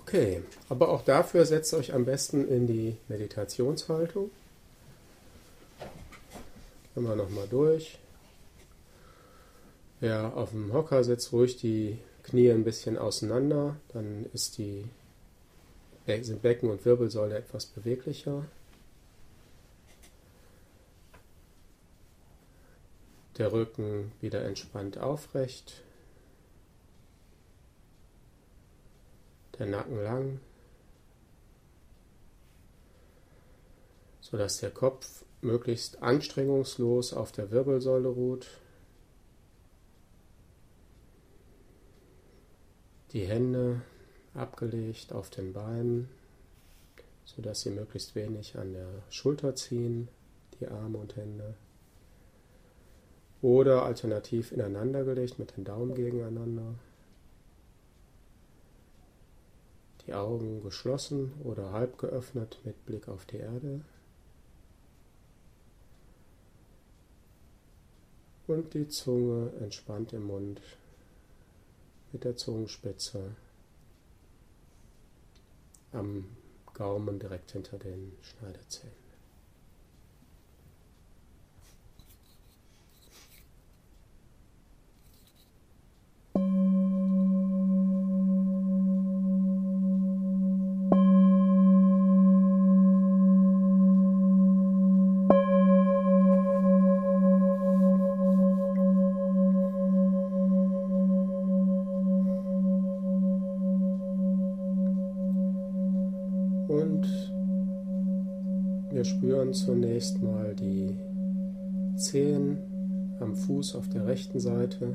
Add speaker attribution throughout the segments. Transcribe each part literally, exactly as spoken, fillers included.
Speaker 1: Okay, aber auch dafür setzt euch am besten in die Meditationshaltung. Gehen wir nochmal durch. Wer auf dem Hocker sitzt, ruhig die Knie ein bisschen auseinander, dann ist die, sind Becken und Wirbelsäule etwas beweglicher. Der Rücken wieder entspannt aufrecht. Der Nacken lang, sodass der Kopf möglichst anstrengungslos auf der Wirbelsäule ruht. Die Hände abgelegt auf den Beinen, sodass sie möglichst wenig an der Schulter ziehen, die Arme und Hände. Oder alternativ ineinander gelegt mit den Daumen gegeneinander. Die Augen geschlossen oder halb geöffnet mit Blick auf die Erde. Und die Zunge entspannt im Mund mit der Zungenspitze am Gaumen direkt hinter den Schneidezähnen. Und wir spüren zunächst mal die Zehen am Fuß auf der rechten Seite.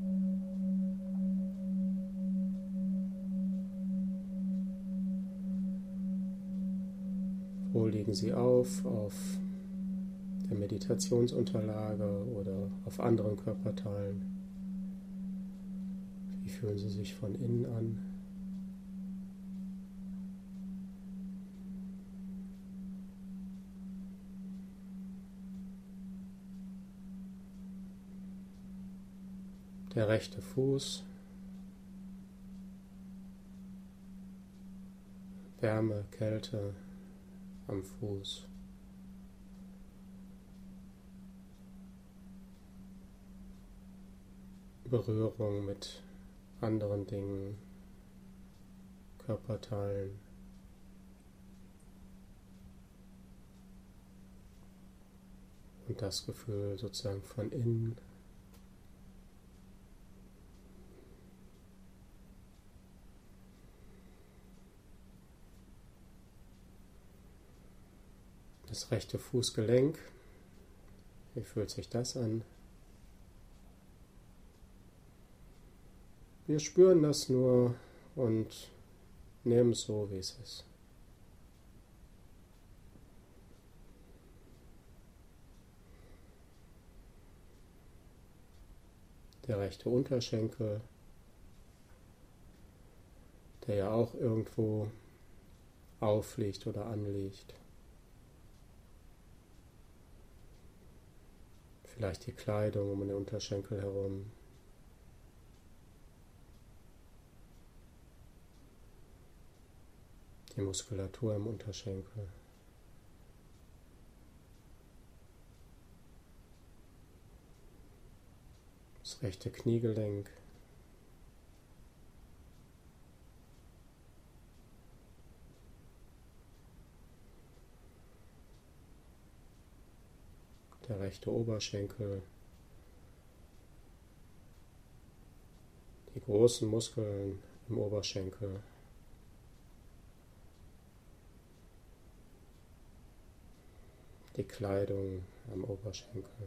Speaker 1: Wo liegen sie auf? Auf der Meditationsunterlage oder auf anderen Körperteilen? Wie fühlen sie sich von innen an? Der rechte Fuß, Wärme, Kälte am Fuß. Berührung mit anderen Dingen, Körperteilen. Und das Gefühl sozusagen von innen. Das rechte Fußgelenk, wie fühlt sich das an? Wir spüren das nur und nehmen es so, wie es ist. Der rechte Unterschenkel, der ja auch irgendwo aufliegt oder anliegt. Vielleicht die Kleidung um den Unterschenkel herum. Die Muskulatur im Unterschenkel. Das rechte Kniegelenk. Der rechte Oberschenkel, die großen Muskeln im Oberschenkel, die Kleidung am Oberschenkel.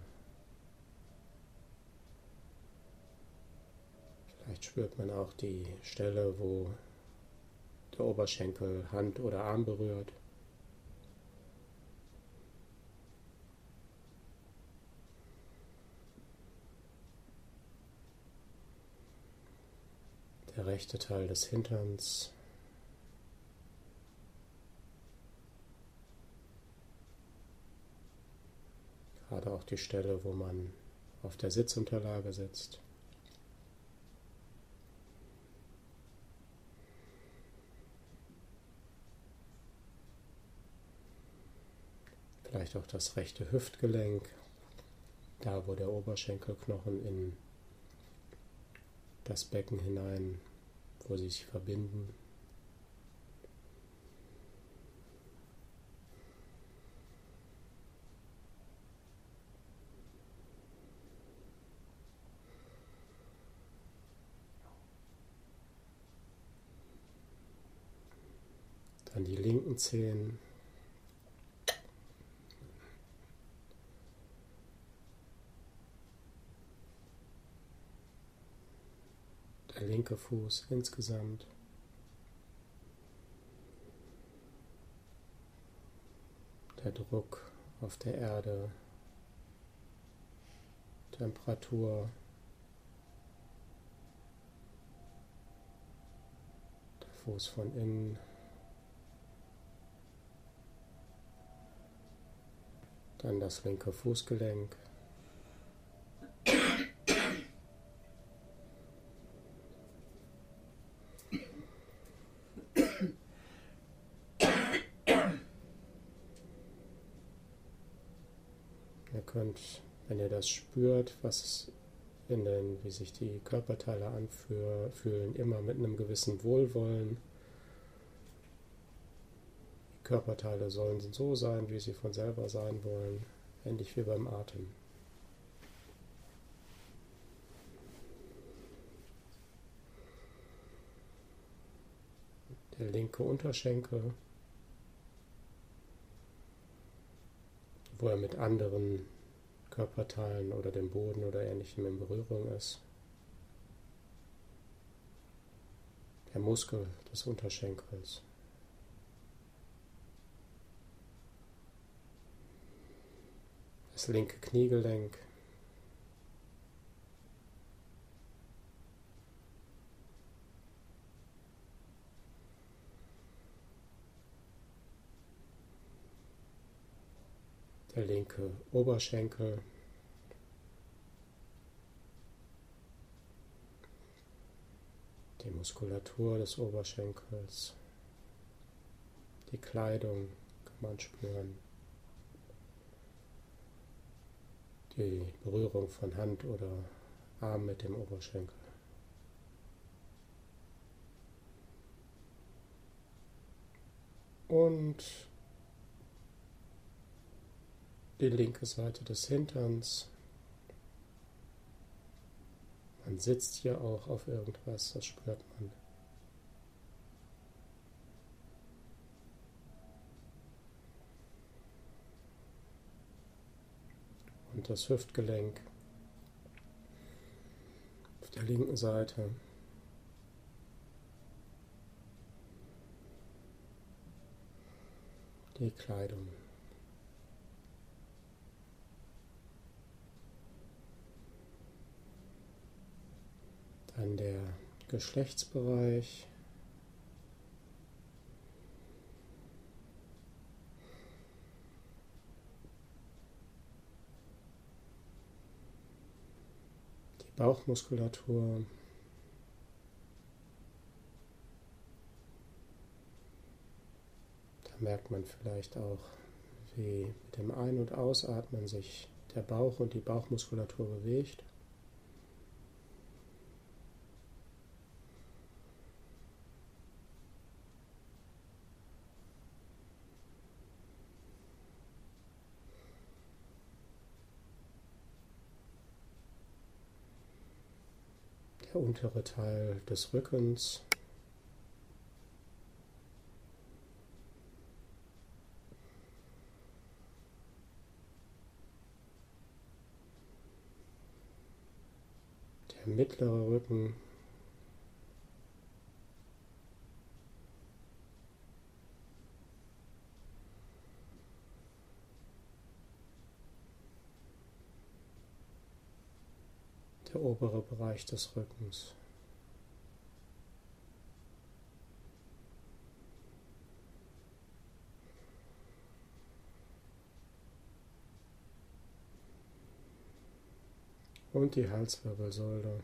Speaker 1: Vielleicht spürt man auch die Stelle, wo der Oberschenkel Hand oder Arm berührt. Der rechte Teil des Hinterns, gerade auch die Stelle, wo man auf der Sitzunterlage sitzt. vielleicht auch das rechte Hüftgelenk, da wo der Oberschenkelknochen in das Becken hinein, wo sie sich verbinden. Dann die linken Zehen. Der linke Fuß insgesamt. Der Druck auf der Erde. Temperatur. Der Fuß von innen. Dann das linke Fußgelenk. Ihr könnt, wenn ihr das spürt, was in den, wie sich die Körperteile anfühlen, immer mit einem gewissen Wohlwollen. Die Körperteile sollen so sein, wie sie von selber sein wollen, ähnlich wie beim Atem. Der linke Unterschenkel, wo er mit anderen Körperteilen oder dem Boden oder Ähnlichem in Berührung ist. Der Muskel des Unterschenkels. Das linke Kniegelenk. Der linke Oberschenkel. Die Muskulatur des Oberschenkels. Die Kleidung kann man spüren. Die Berührung von Hand oder Arm mit dem Oberschenkel. Und die linke Seite des Hinterns. Man sitzt hier auch auf irgendwas, das spürt man. Und das Hüftgelenk auf der linken Seite. Die Kleidung. Dann der Geschlechtsbereich. Die Bauchmuskulatur. Da merkt man vielleicht auch, wie mit dem Ein- und Ausatmen sich der Bauch und die Bauchmuskulatur bewegt. Der untere Teil des Rückens. Der mittlere Rücken. Der obere Bereich des Rückens. Und die Halswirbelsäule.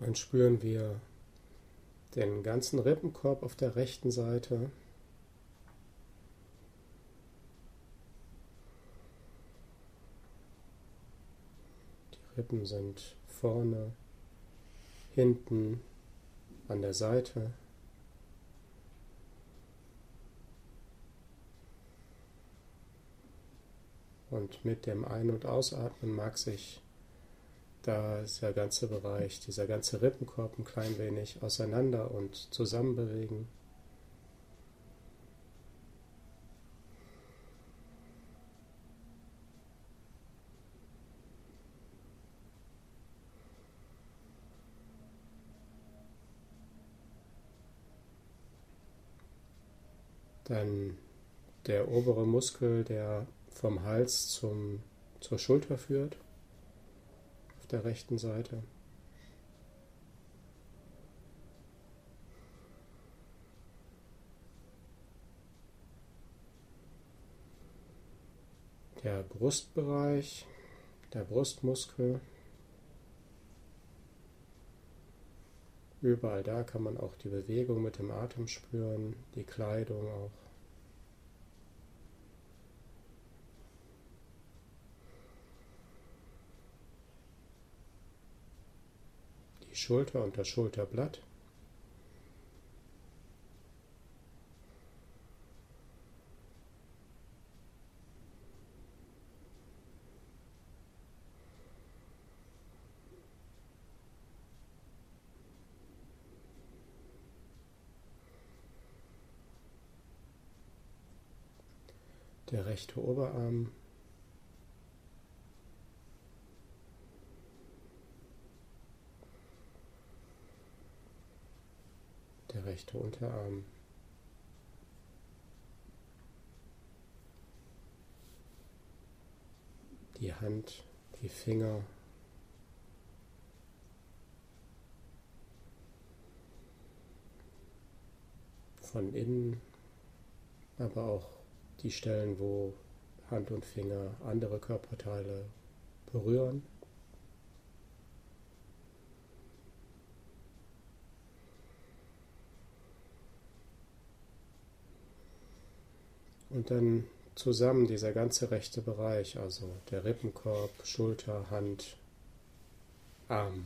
Speaker 1: Dann spüren wir den ganzen Rippenkorb auf der rechten Seite. Die Rippen sind vorne, hinten, an der Seite. Und mit dem Ein- und Ausatmen mag sich da dieser ganze Bereich, dieser ganze Rippenkorb ein klein wenig auseinander und zusammen bewegen. Dann der obere Muskel, der vom Hals zum, zur Schulter führt, auf der rechten Seite. Der Brustbereich, der Brustmuskel. Überall da kann man auch die Bewegung mit dem Atem spüren, die Kleidung auch. Die Schulter und das Schulterblatt. Der rechte Oberarm. Der rechte Unterarm. Die Hand, die Finger. Von innen, aber auch die Stellen, wo Hand und Finger andere Körperteile berühren. Und dann zusammen dieser ganze rechte Bereich, also der Rippenkorb, Schulter, Hand, Arm.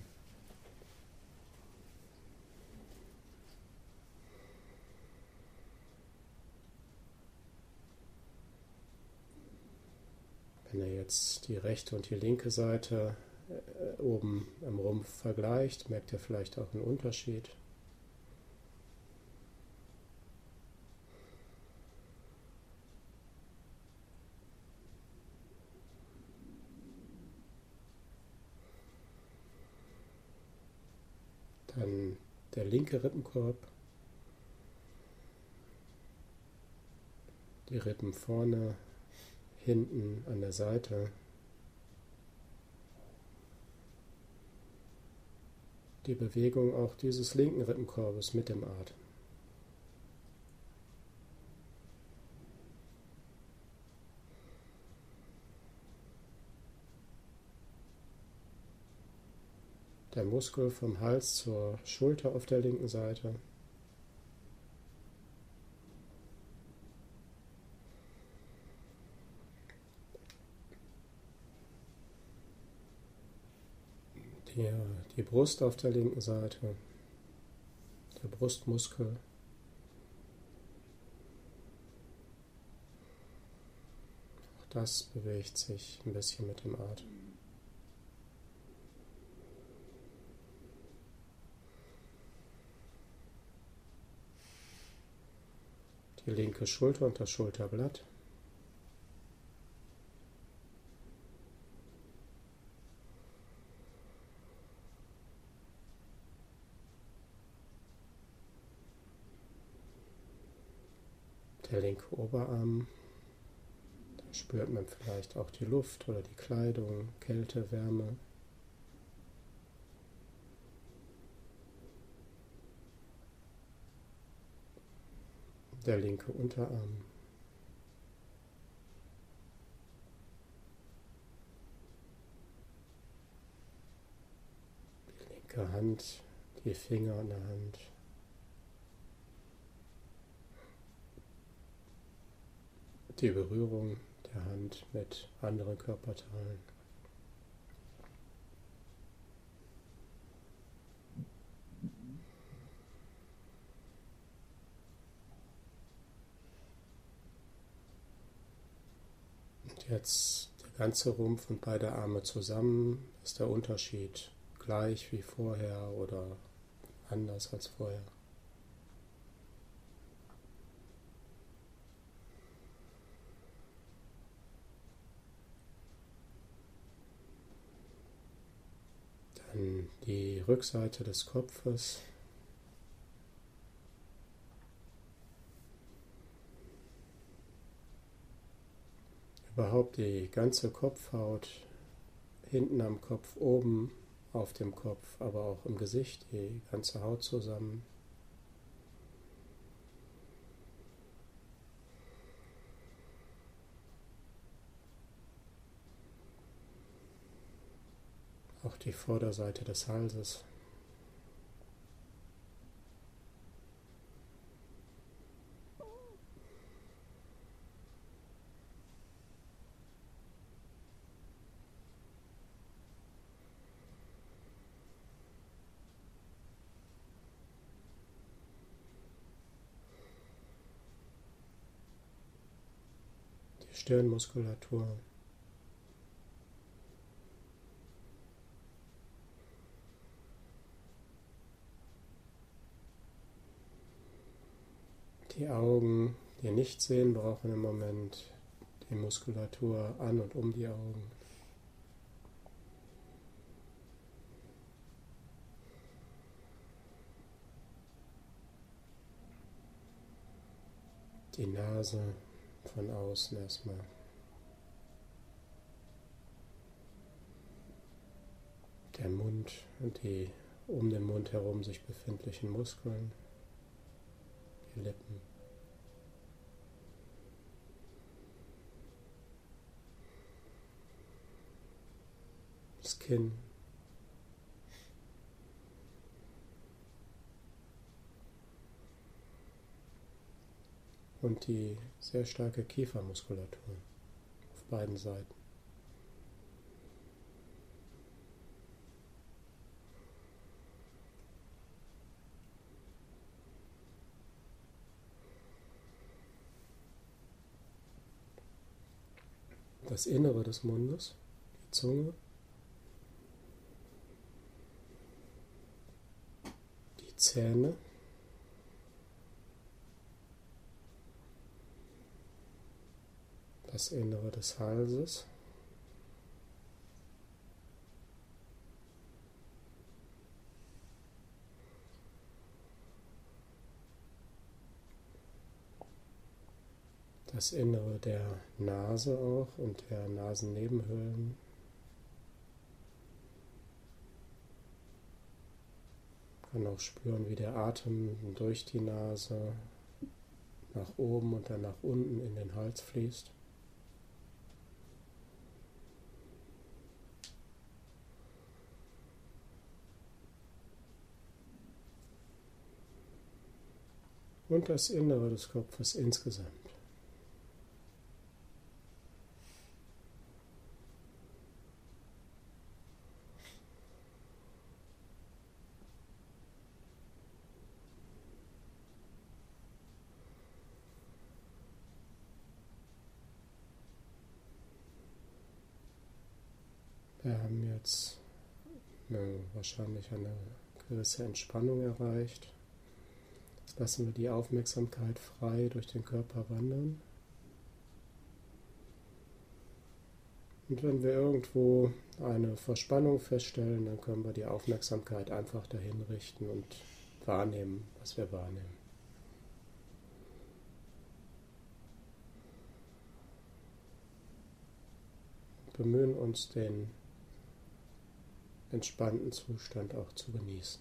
Speaker 1: Wenn ihr jetzt die rechte und die linke Seite äh, oben im Rumpf vergleicht, merkt ihr vielleicht auch einen Unterschied. Dann der linke Rippenkorb, die Rippen vorne, hinten an der Seite, die Bewegung auch dieses linken Rippenkorbes mit dem Atem. Der Muskel vom Hals zur Schulter auf der linken Seite. Die, die Brust auf der linken Seite, der Brustmuskel. Auch das bewegt sich ein bisschen mit dem Atem. Die linke Schulter und das Schulterblatt. Der linke Oberarm, da spürt man vielleicht auch die Luft oder die Kleidung, Kälte, Wärme. Der linke Unterarm. Die linke Hand, die Finger an der Hand. Die Berührung der Hand mit anderen Körperteilen. Und jetzt der ganze Rumpf und beide Arme zusammen. Ist der Unterschied gleich wie vorher oder anders als vorher? Dann die Rückseite des Kopfes. Überhaupt die ganze Kopfhaut, hinten am Kopf, oben auf dem Kopf, aber auch im Gesicht, die ganze Haut zusammen. Auch die Vorderseite des Halses. Die Stirnmuskulatur. Die Augen, die nicht sehen, brauchen im Moment die Muskulatur an und um die Augen. Die Nase von außen erstmal. Der Mund und die um den Mund herum sich befindlichen Muskeln. Die Lippen. Das Kinn. Und die sehr starke Kiefermuskulatur auf beiden Seiten. Das Innere des Mundes, die Zunge, die Zähne, das Innere des Halses, das Innere der Nase auch und der Nasennebenhöhlen. Man kann auch spüren, wie der Atem durch die Nase nach oben und dann nach unten in den Hals fließt. Und das Innere des Kopfes insgesamt. Wir haben jetzt ja, wahrscheinlich eine gewisse Entspannung erreicht. Jetzt lassen wir die Aufmerksamkeit frei durch den Körper wandern. Und wenn wir irgendwo eine Verspannung feststellen, dann können wir die Aufmerksamkeit einfach dahin richten und wahrnehmen, was wir wahrnehmen. Bemühen uns, den entspannten Zustand auch zu genießen.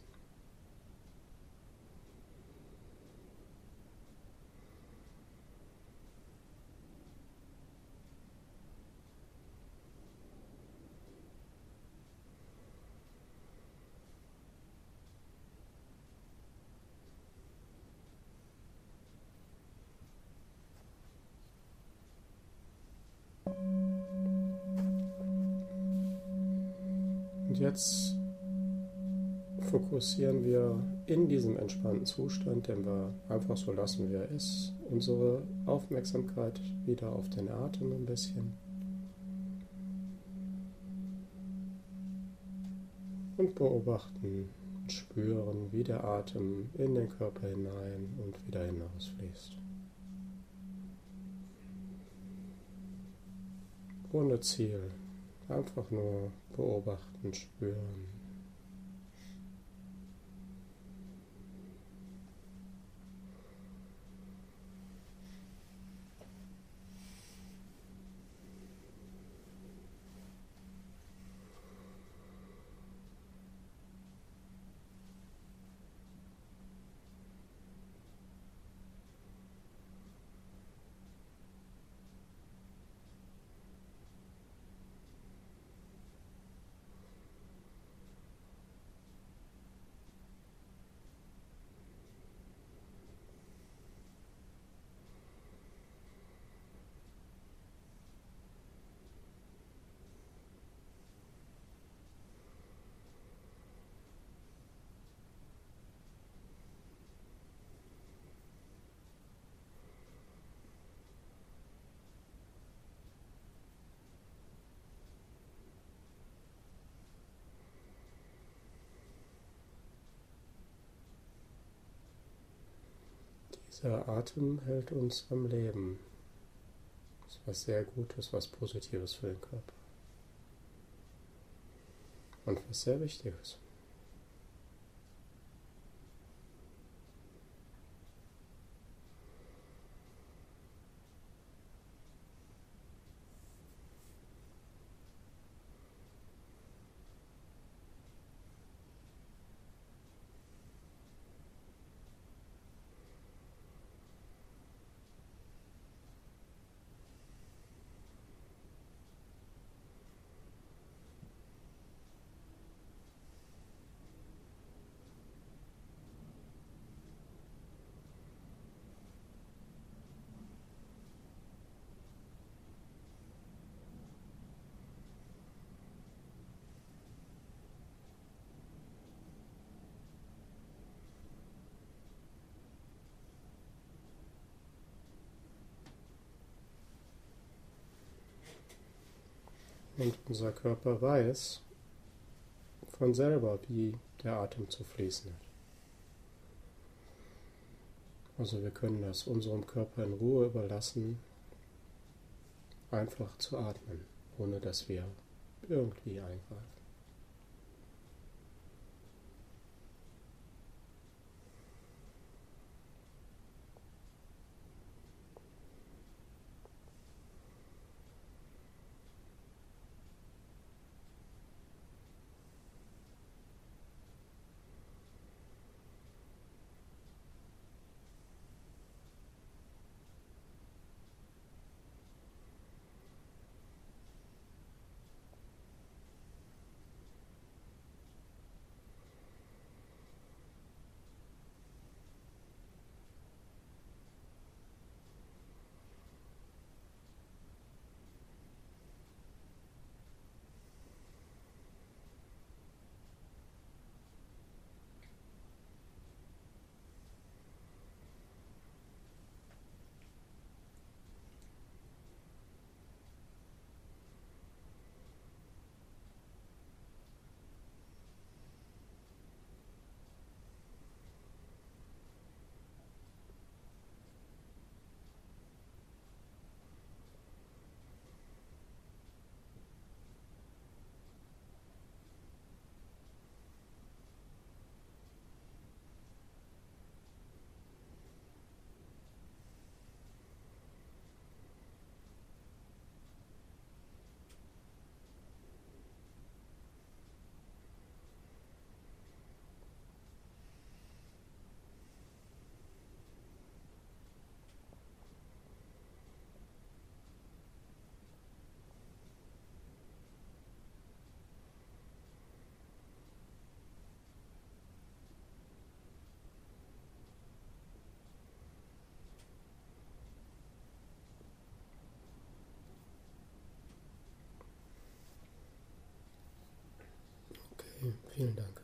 Speaker 1: Und jetzt fokussieren wir in diesem entspannten Zustand, den wir einfach so lassen, wie er ist, unsere Aufmerksamkeit wieder auf den Atem ein bisschen. Und beobachten und spüren, wie der Atem in den Körper hinein und wieder hinausfließt. Ohne Ziel, einfach nur beobachten, spüren. Dieser Atem hält uns am Leben. Das ist was sehr Gutes, was Positives für den Körper. Und was sehr Wichtiges. Und unser Körper weiß von selber, wie der Atem zu fließen hat. Also wir können das unserem Körper in Ruhe überlassen, einfach zu atmen, ohne dass wir irgendwie eingreifen. Vielen Dank.